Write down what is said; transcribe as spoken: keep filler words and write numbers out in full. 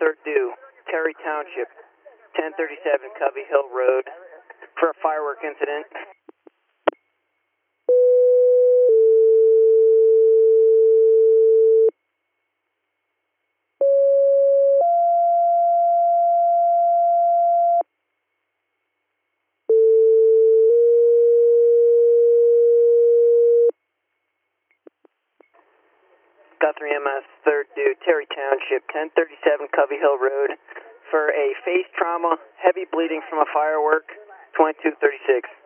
third due, Terry Township, ten thirty-seven Covey Hill Road, for a firework incident. Guthrie M S third due, Terry Township, ten thirty-seven Covey Hill Road, for a face trauma, heavy bleeding from a firework, twenty-two thirty-six.